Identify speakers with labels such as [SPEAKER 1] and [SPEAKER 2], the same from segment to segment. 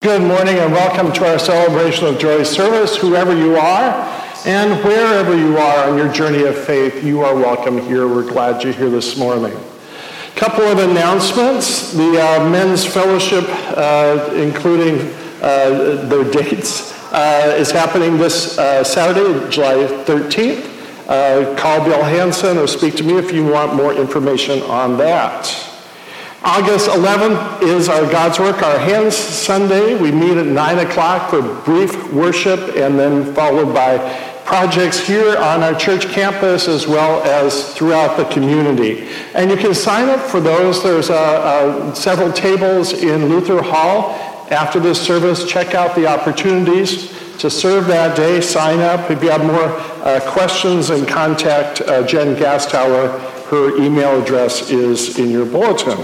[SPEAKER 1] Good morning and welcome to our Celebration of Joy service. Whoever you are and wherever you are on your journey of faith, you are welcome here. We're glad you're here this morning. A couple of announcements. The Men's Fellowship, including their dates, is happening this Saturday, July 13th. Call Bill Hansen or speak to me if you want more information on that. August 11th is our God's Work, Our Hands Sunday. We meet at 9 o'clock for brief worship and then followed by projects here on our church campus as well as throughout the community. And you can sign up for those. There's several tables in Luther Hall. After this service, check out the opportunities to serve that day. Sign up. If you have more questions, and contact Jen Gastower. Her email address is in your bulletin.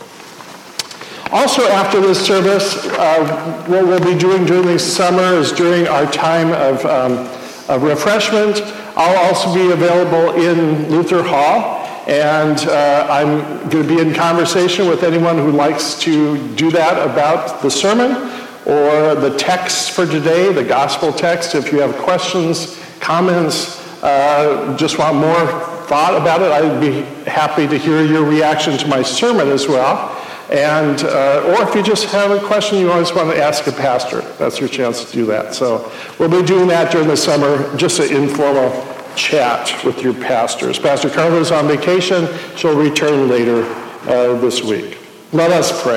[SPEAKER 1] Also, after this service, what we'll be doing during the summer is during our time of refreshment. I'll also be available in Luther Hall, and I'm going to be in conversation with anyone who likes to do that about the sermon or the text for today, the gospel text. If you have questions, comments, just want more thought about it, I'd be happy to hear your reaction to my sermon as well. And or if you just have a question you always want to ask a pastor, that's your chance to do that. So we'll be doing that during the summer, just an informal chat with your pastors. Pastor Carla's on vacation. She'll return later this week. Let us pray.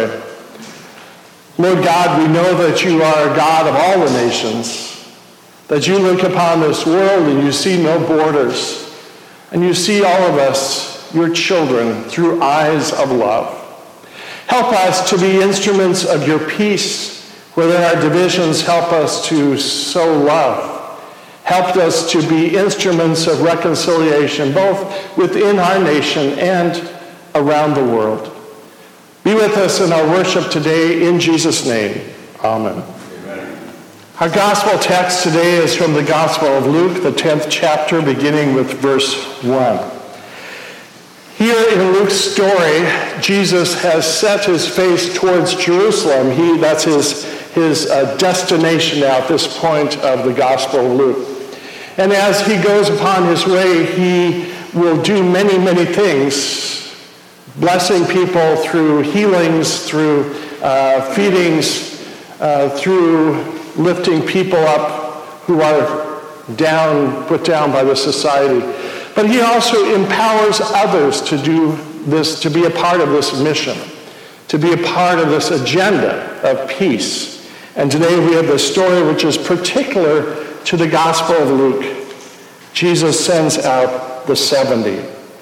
[SPEAKER 1] Lord God, we know that you are a God of all the nations, that you look upon this world and you see no borders, and you see all of us, your children, through eyes of love. Help us to be instruments of your peace, where our divisions help us to sow love. Help us to be instruments of reconciliation, both within our nation and around the world. Be with us in our worship today, in Jesus' name. Amen. Amen. Our gospel text today is from the Gospel of Luke, the 10th chapter, beginning with verse 1. Here in Luke's story, Jesus has set his face towards Jerusalem. That's his destination now at this point of the Gospel of Luke. And as he goes upon his way, he will do many, many things, blessing people through healings, through feedings, through lifting people up who are put down by the society. But he also empowers others to do this, to be a part of this mission, to be a part of this agenda of peace. And today we have the story which is particular to the Gospel of Luke. Jesus sends out the 70.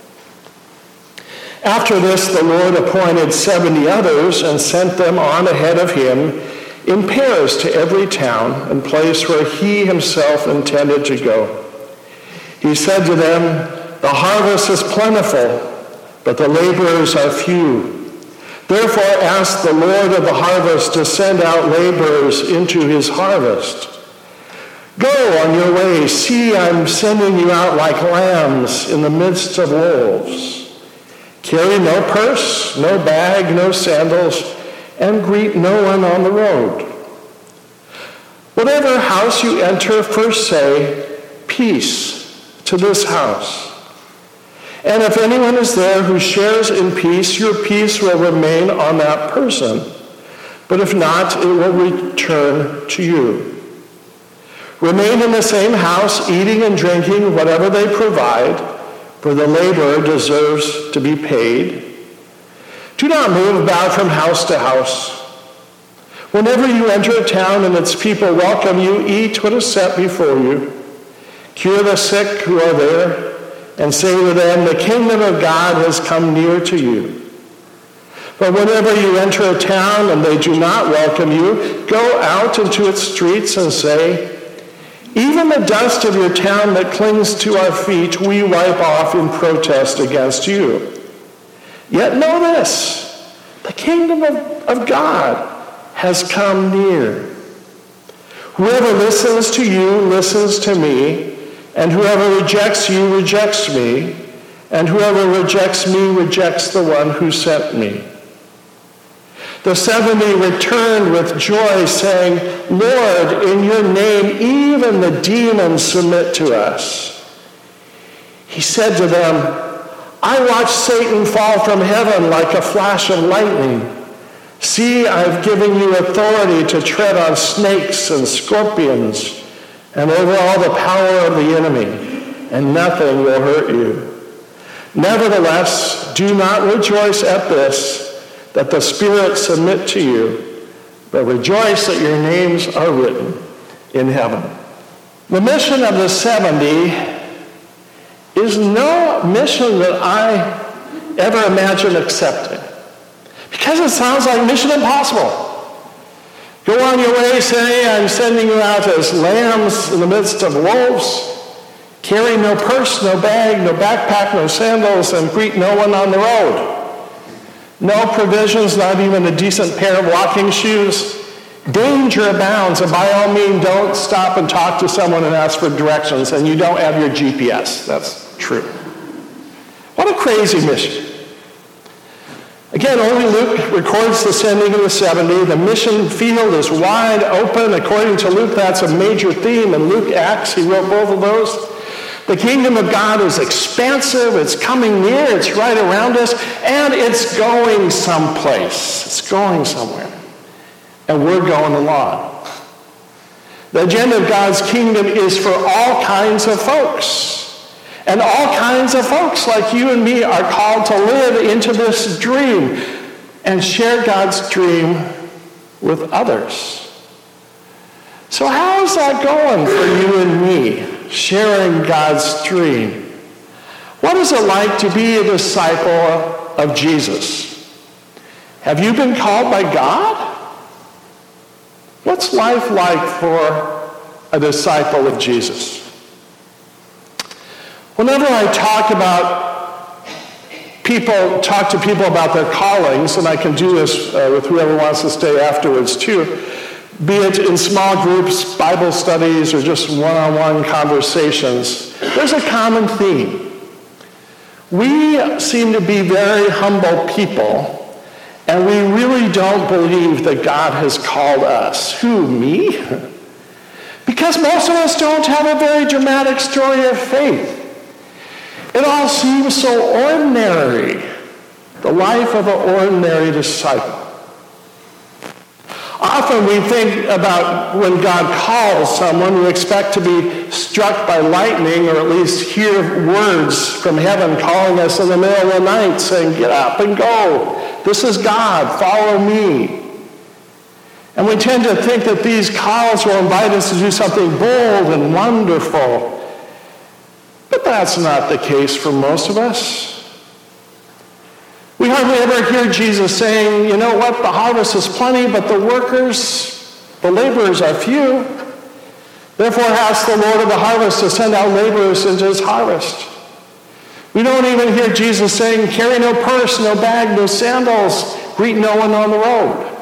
[SPEAKER 1] After this, the Lord appointed 70 others and sent them on ahead of him in pairs to every town and place where he himself intended to go. He said to them, "The harvest is plentiful, but the laborers are few. Therefore ask the Lord of the harvest to send out laborers into his harvest. Go on your way. See, I'm sending you out like lambs in the midst of wolves. Carry no purse, no bag, no sandals, and greet no one on the road. Whatever house you enter, first say, 'Peace to this house.' And if anyone is there who shares in peace, your peace will remain on that person. But if not, it will return to you. Remain in the same house, eating and drinking whatever they provide, for the laborer deserves to be paid. Do not move about from house to house. Whenever you enter a town and its people welcome you, eat what is set before you. Cure the sick who are there, and say to them, 'The kingdom of God has come near to you.' But whenever you enter a town and they do not welcome you, go out into its streets and say, 'Even the dust of your town that clings to our feet, we wipe off in protest against you.' Yet know this, the kingdom of God has come near. Whoever listens to you listens to me, and whoever rejects you rejects me, and whoever rejects me rejects the one who sent me. The 70 returned with joy, saying, Lord, in your name even the demons submit to us. He said to them, I watched Satan fall from heaven like a flash of lightning. See, I've given you authority to tread on snakes and scorpions and over all the power of the enemy, and nothing will hurt you. Nevertheless, do not rejoice at this, that the spirits submit to you, but rejoice that your names are written in heaven. The mission of the 70 is no mission that I ever imagined accepting, because it sounds like Mission Impossible. Go on your way, say, I'm sending you out as lambs in the midst of wolves. Carry no purse, no bag, no backpack, no sandals, and greet no one on the road. No provisions, not even a decent pair of walking shoes. Danger abounds, and by all means, don't stop and talk to someone and ask for directions, and you don't have your GPS. That's true. What a crazy mission. Again, only Luke records the sending of the 70. The mission field is wide open. According to Luke, that's a major theme. In Luke Acts, he wrote both of those. The kingdom of God is expansive. It's coming near. It's right around us. And it's going someplace. It's going somewhere. And we're going along. The agenda of God's kingdom is for all kinds of folks. And all kinds of folks like you and me are called to live into this dream and share God's dream with others. So how's that going for you and me, sharing God's dream? What is it like to be a disciple of Jesus? Have you been called by God? What's life like for a disciple of Jesus? Whenever I talk to people about their callings, and I can do this with whoever wants to stay afterwards too, be it in small groups, Bible studies, or just one-on-one conversations, there's a common theme. We seem to be very humble people, and we really don't believe that God has called us. Who, me? Because most of us don't have a very dramatic story of faith. It all seems so ordinary, the life of an ordinary disciple. Often we think about when God calls someone, we expect to be struck by lightning, or at least hear words from heaven calling us in the middle of the night saying, get up and go. This is God, follow me. And we tend to think that these calls will invite us to do something bold and wonderful. But that's not the case for most of us. We hardly ever hear Jesus saying, you know what, the harvest is plenty, but the laborers are few. Therefore ask the Lord of the harvest to send out laborers into his harvest. We don't even hear Jesus saying, carry no purse, no bag, no sandals, greet no one on the road.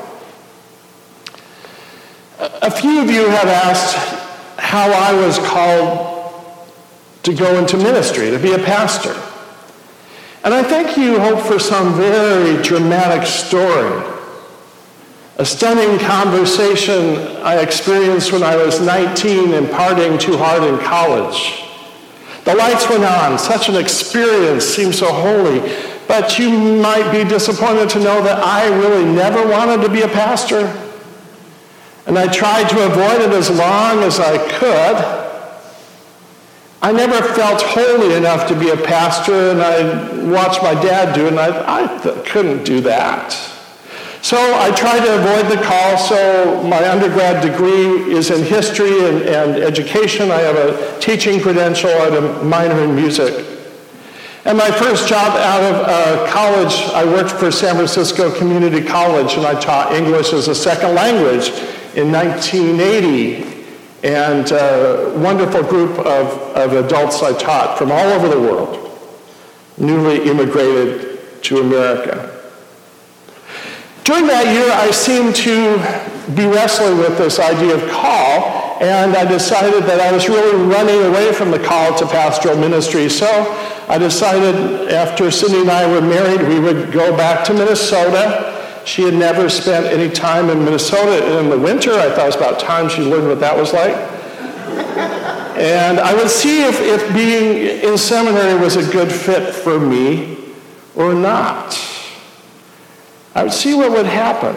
[SPEAKER 1] A few of you have asked how I was called to go into ministry, to be a pastor. And I think you hope for some very dramatic story. A stunning conversation I experienced when I was 19 and partying too hard in college. The lights went on. Such an experience seemed so holy. But you might be disappointed to know that I really never wanted to be a pastor. And I tried to avoid it as long as I could. I never felt holy enough to be a pastor, and I watched my dad do it, and I couldn't do that. So I tried to avoid the call, so my undergrad degree is in history and education. I have a teaching credential and a minor in music. And my first job out of college, I worked for San Francisco Community College, and I taught English as a second language in 1980. And a wonderful group of adults I taught from all over the world, newly immigrated to America. During that year, I seemed to be wrestling with this idea of call, and I decided that I was really running away from the call to pastoral ministry. So I decided after Cindy and I were married, we would go back to Minnesota She had never spent any time in Minnesota in the winter. I thought it was about time she learned what that was like. And I would see if being in seminary was a good fit for me or not. I would see what would happen.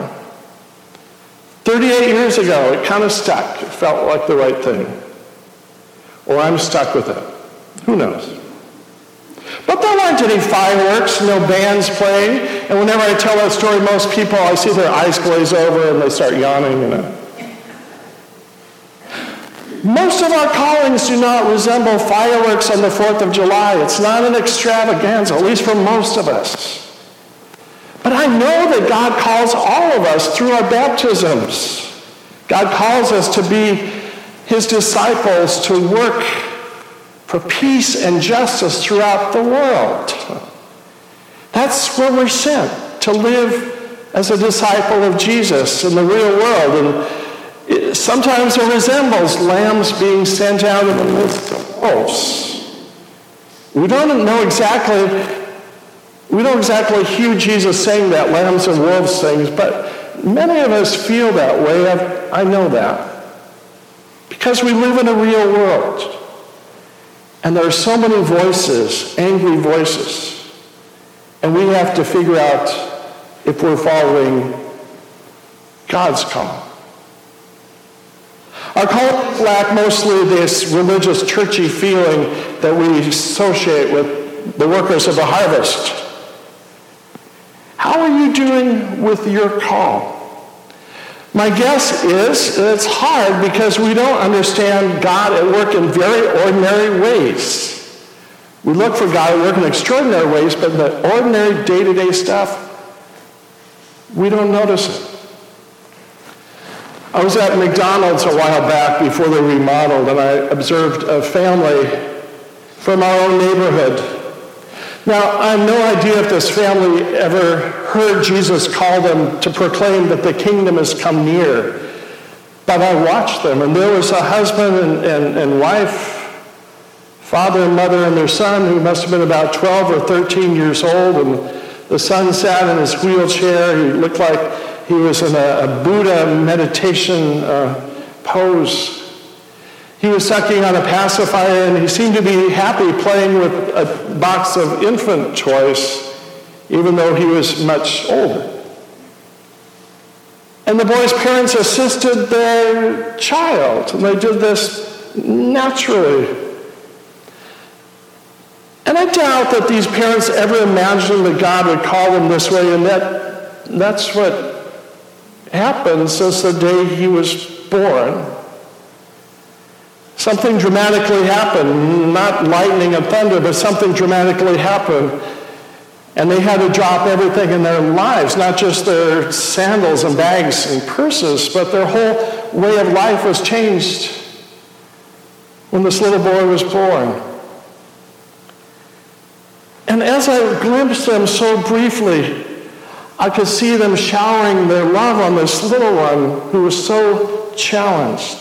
[SPEAKER 1] 38 years ago, it kind of stuck. It felt like the right thing. Or I'm stuck with it. Who knows? But there weren't any fireworks, no bands playing. And whenever I tell that story, most people, I see their eyes glaze over and they start yawning. Most of our callings do not resemble fireworks on the 4th of July. It's not an extravaganza, at least for most of us. But I know that God calls all of us through our baptisms. God calls us to be his disciples, to work for peace and justice throughout the world. That's where we're sent, to live as a disciple of Jesus in the real world. And sometimes it resembles lambs being sent out in the midst of wolves. We don't exactly hear Jesus saying that, lambs and wolves things, but many of us feel that way. I know that. Because we live in a real world. And there are so many voices, angry voices. And we have to figure out if we're following God's call. Our callings lack mostly this religious, churchy feeling that we associate with the workers of the harvest. How are you doing with your call? My guess is it's hard because we don't understand God at work in very ordinary ways. We look for God at work in extraordinary ways, but in the ordinary day-to-day stuff, we don't notice it. I was at McDonald's a while back before they remodeled, and I observed a family from our own neighborhood. Now, I have no idea if this family ever heard Jesus call them to proclaim that the kingdom has come near. But I watched them, and there was a husband and wife, father and mother and their son, who must have been about 12 or 13 years old, and the son sat in his wheelchair. He looked like he was in a Buddha meditation pose. He was sucking on a pacifier, and he seemed to be happy playing with a box of infant toys, even though he was much older. And the boy's parents assisted their child, and they did this naturally. And I doubt that these parents ever imagined that God would call them this way, and that's what happened since the day he was born. Something dramatically happened, not lightning and thunder, but something dramatically happened. And they had to drop everything in their lives, not just their sandals and bags and purses, but their whole way of life was changed when this little boy was born. And as I glimpsed them so briefly, I could see them showering their love on this little one who was so challenged.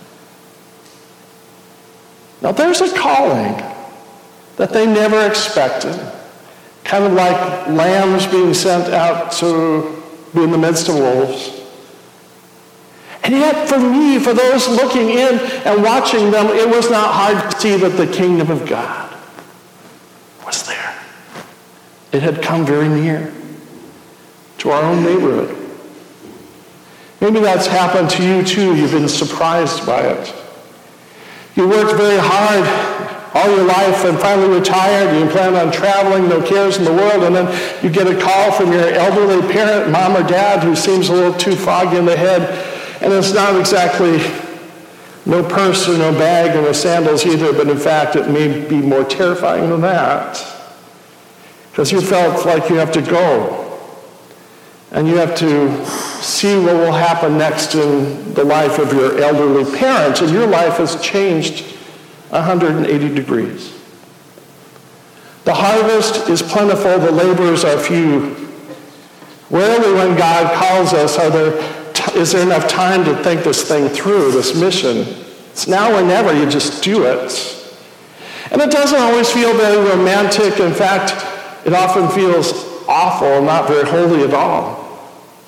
[SPEAKER 1] Now, there's a calling that they never expected, kind of like lambs being sent out to be in the midst of wolves. And yet, for me, for those looking in and watching them, it was not hard to see that the kingdom of God was there. It had come very near to our own neighborhood. Maybe that's happened to you, too. You've been surprised by it. You worked very hard all your life and finally retired. You plan on traveling, no cares in the world, and then you get a call from your elderly parent, mom or dad, who seems a little too foggy in the head, and it's not exactly no purse or no bag or no sandals either, but in fact it may be more terrifying than that, because you felt like you have to go. And you have to see what will happen next in the life of your elderly parents. And your life has changed 180 degrees. The harvest is plentiful, the laborers are few. Rarely when God calls us is there enough time to think this thing through, this mission. It's now or never, you just do it. And it doesn't always feel very romantic. In fact, it often feels awful, not very holy at all.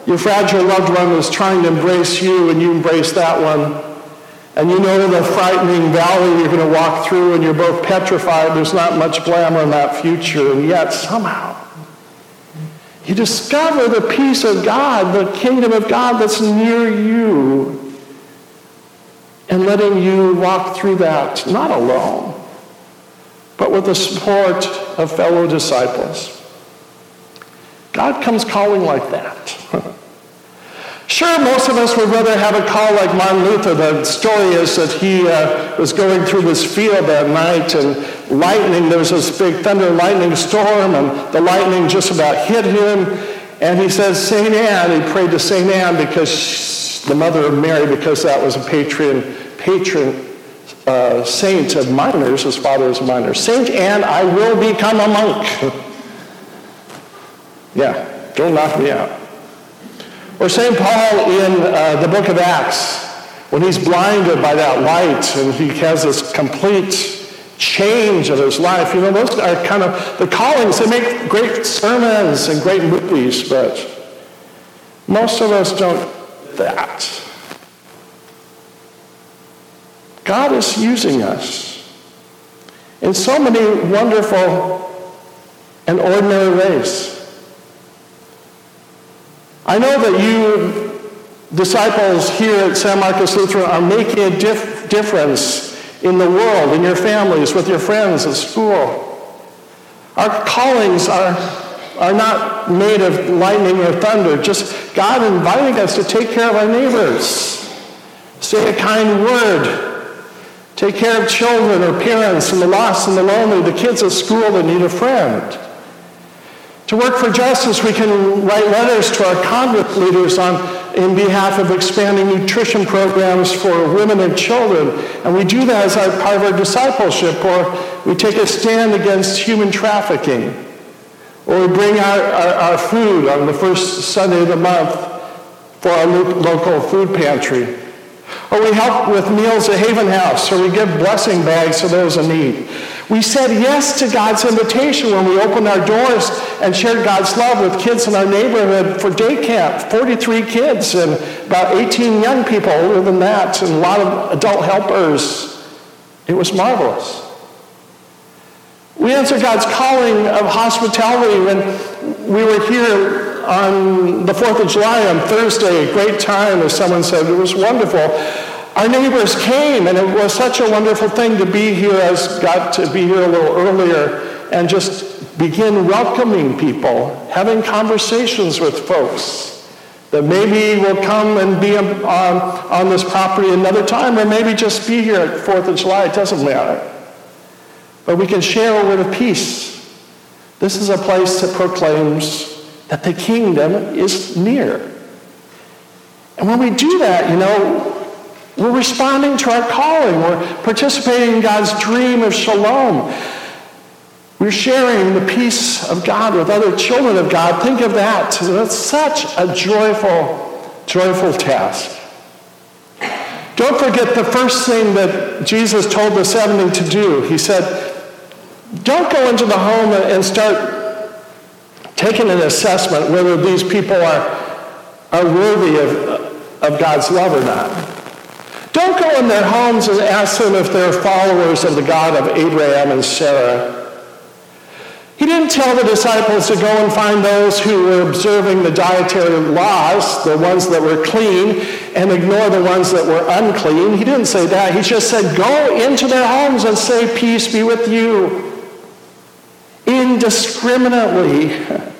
[SPEAKER 1] Your fragile loved one is trying to embrace you, and you embrace that one. And you know the frightening valley you're going to walk through, and you're both petrified. There's not much glamour in that future. And yet, somehow, you discover the peace of God, the kingdom of God that's near you, and letting you walk through that, not alone, but with the support of fellow disciples. God comes calling like that. Sure, most of us would rather have a call like Martin Luther. The story is that he was going through this field that night, and lightning, there was this big thunder and lightning storm, and the lightning just about hit him. And he says, St. Anne, he prayed to St. Anne, because the mother of Mary, because that was a patron saint of miners. His father was a miner. St. Anne, I will become a monk. Yeah, don't knock me out. Or St. Paul in the book of Acts, when he's blinded by that light and he has this complete change of his life. You know, those are kind of the callings. They make great sermons and great movies, but most of us don't do that. God is using us in so many wonderful and ordinary ways. I know that you disciples here at San Marcos Lutheran are making a difference in the world, in your families, with your friends at school. Our callings are not made of lightning or thunder, just God inviting us to take care of our neighbors, say a kind word, take care of children or parents and the lost and the lonely, the kids at school that need a friend. To work for justice, we can write letters to our convict leaders in behalf of expanding nutrition programs for women and children. And we do that as part of our discipleship, or we take a stand against human trafficking. Or we bring our food on the first Sunday of the month for our local food pantry. Or we help with meals at Haven House, or we give blessing bags to those in need. We said yes to God's invitation when we opened our doors and shared God's love with kids in our neighborhood for day camp. 43 kids and about 18 young people, older than that, and a lot of adult helpers. It was marvelous. We answered God's calling of hospitality when we were here on the 4th of July on Thursday. A great time, as someone said. It was wonderful. Our neighbors came, and it was such a wonderful thing to be here. I got to be here a little earlier and just begin welcoming people, having conversations with folks that maybe will come and be on this property another time, or maybe just be here at 4th of July. It doesn't matter. But we can share a word of peace. This is a place that proclaims that the kingdom is near. And when we do that, you know, we're responding to our calling. We're participating in God's dream of shalom. We're sharing the peace of God with other children of God. Think of that. That's such a joyful task. Don't forget the first thing that Jesus told the 70 to do. He said, don't go into the home and start taking an assessment whether these people are worthy of God's love or not. Don't go in their homes and ask them if they're followers of the God of Abraham and Sarah. He didn't tell the disciples to go and find those who were observing the dietary laws, the ones that were clean, and ignore the ones that were unclean. He didn't say that. He just said, go into their homes and say, peace be with you. Indiscriminately.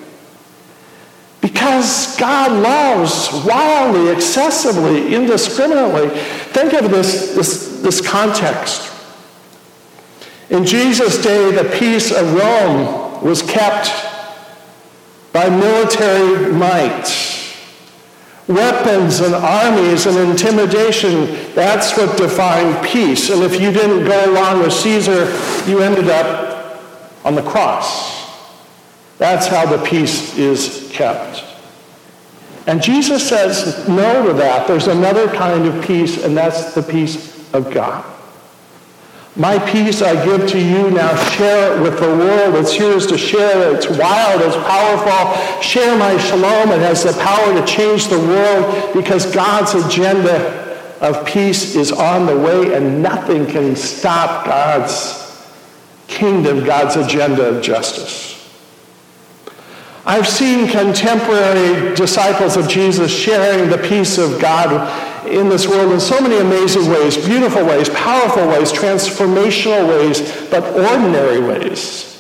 [SPEAKER 1] Because God loves wildly, excessively, indiscriminately. Think of this context. In Jesus' day, the peace of Rome was kept by military might. Weapons and armies and intimidation, that's what defined peace. And if you didn't go along with Caesar, you ended up on the cross. That's how the peace is kept. And Jesus says no to that. There's another kind of peace, and that's the peace of God. My peace I give to you, now share it with the world. It's yours to share. It's wild, it's powerful. Share my shalom. It has the power to change the world because God's agenda of peace is on the way, and nothing can stop God's kingdom, God's agenda of justice. I've seen contemporary disciples of Jesus sharing the peace of God in this world in so many amazing ways, beautiful ways, powerful ways, transformational ways, but ordinary ways.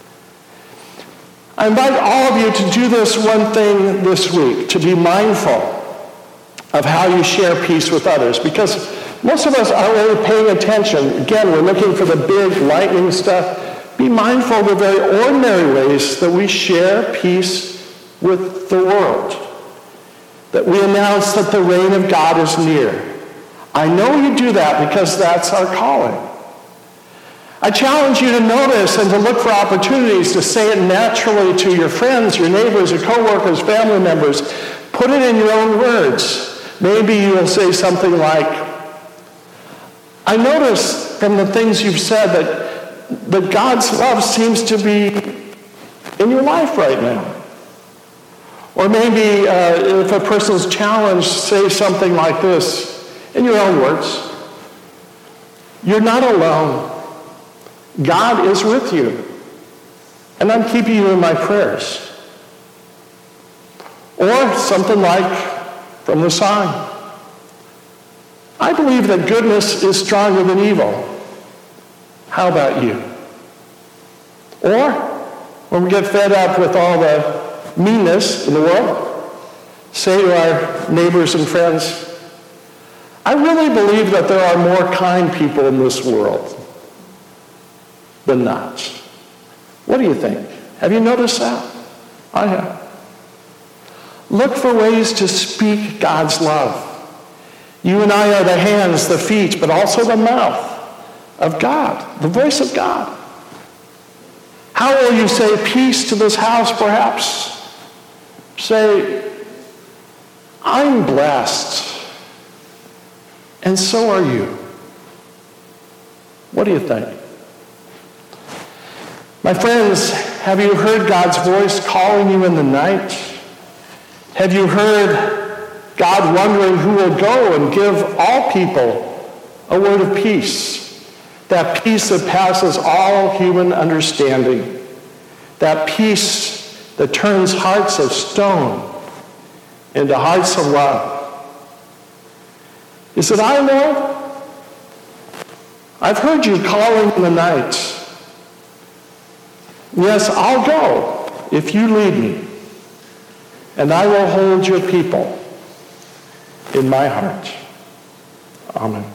[SPEAKER 1] I invite all of you to do this one thing this week, to be mindful of how you share peace with others, because most of us aren't really paying attention. Again, we're looking for the big, lightning stuff. Be mindful of the very ordinary ways that we share peace with the world, that we announce that the reign of God is near. I know you do that because that's our calling. I challenge you to notice and to look for opportunities to say it naturally to your friends, your neighbors, your coworkers, family members. Put it in your own words. Maybe you'll say something like, I notice from the things you've said that God's love seems to be in your life right now. Or maybe if a person's challenged, say something like this, in your own words. You're not alone. God is with you. And I'm keeping you in my prayers. Or something like, from the song, I believe that goodness is stronger than evil. How about you? Or, when we get fed up with all the meanness in the world, say to our neighbors and friends, I really believe that there are more kind people in this world than not. What do you think? Have you noticed that? I have. Look for ways to speak God's love. You and I are the hands, the feet, but also the mouth of God, the voice of God. How will you say peace to this house, perhaps? Say, I'm blessed, and so are you. What do you think? My friends, have you heard God's voice calling you in the night? Have you heard God wondering who will go and give all people a word of peace? That peace that passes all human understanding. That peace that turns hearts of stone into hearts of love. Is it I, Lord? I've heard you calling in the night. Yes, I'll go if you lead me. And I will hold your people in my heart. Amen.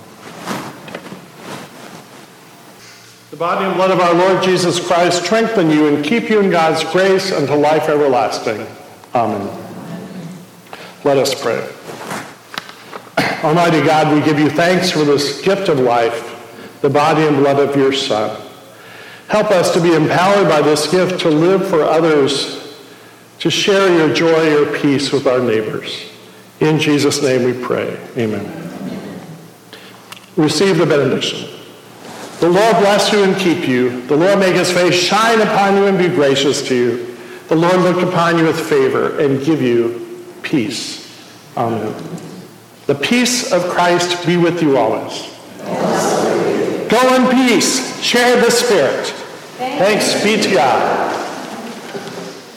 [SPEAKER 1] The body and blood of our Lord Jesus Christ strengthen you and keep you in God's grace unto life everlasting. Amen. Let us pray. Almighty God, we give you thanks for this gift of life, the body and blood of your Son. Help us to be empowered by this gift to live for others, to share your joy, your peace with our neighbors. In Jesus' name we pray. Amen. Receive the benediction. The Lord bless you and keep you. The Lord make his face shine upon you and be gracious to you. The Lord look upon you with favor and give you peace. Amen. The peace of Christ be with you always. Go in peace. Share the Spirit. Thanks be to God.